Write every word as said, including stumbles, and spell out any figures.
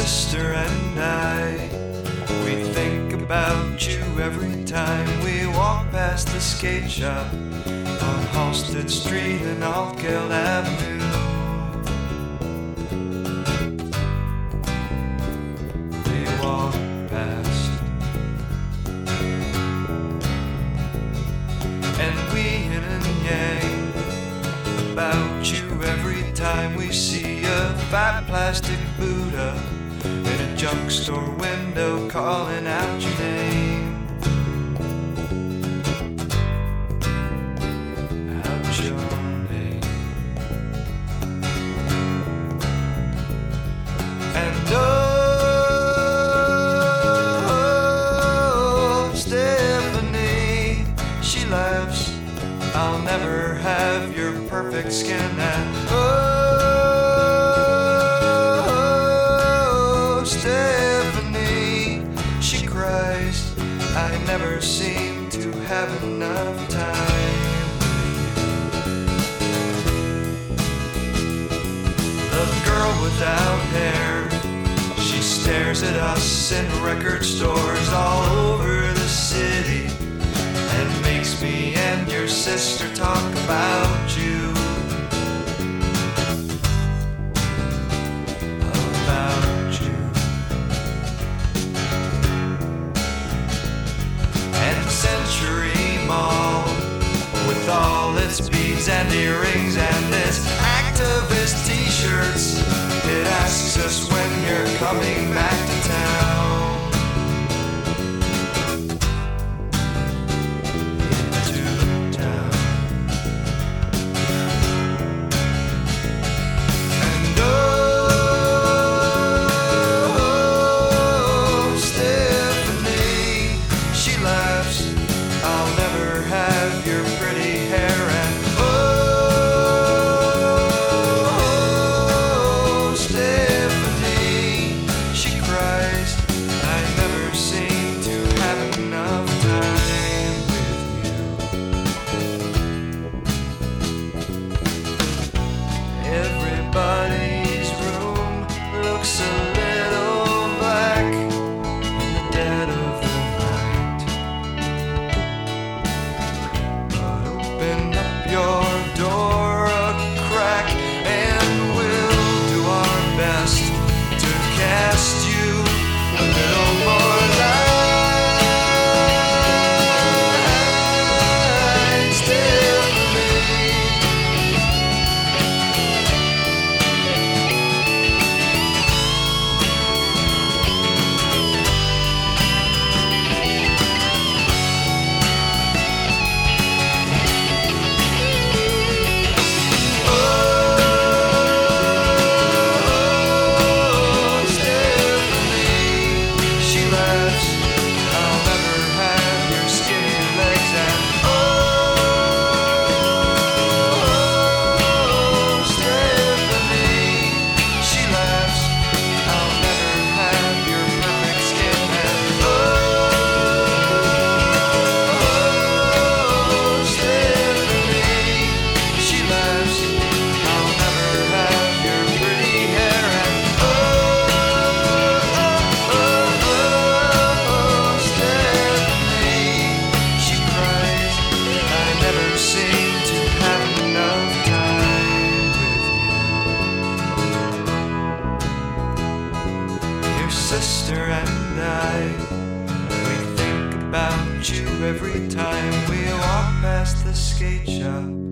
sister and I, we think about you every time we walk past the skate shop on Halsted Street and Altgeld Avenue. We walk past, and we yin and yang about you every time we see a fat plastic Buddha in a junk store window calling out your name. Out your name. And oh, Stephanie, she laughs, I'll never have your perfect skin. And oh, Stephanie, she cries, I never seem to have enough time. The girl without hair, she stares at us in record stores all over the city and makes me and your sister talk about you. About you. And Century Mall, with all its beads and earrings and its activist t-shirts, it asks us when you're coming back to town. Everybody's room looks a little black in the dead of the night. But open up your door a crack and we'll do our best to cast you a little more light. Sister and I, we think about you every time we walk past the skate shop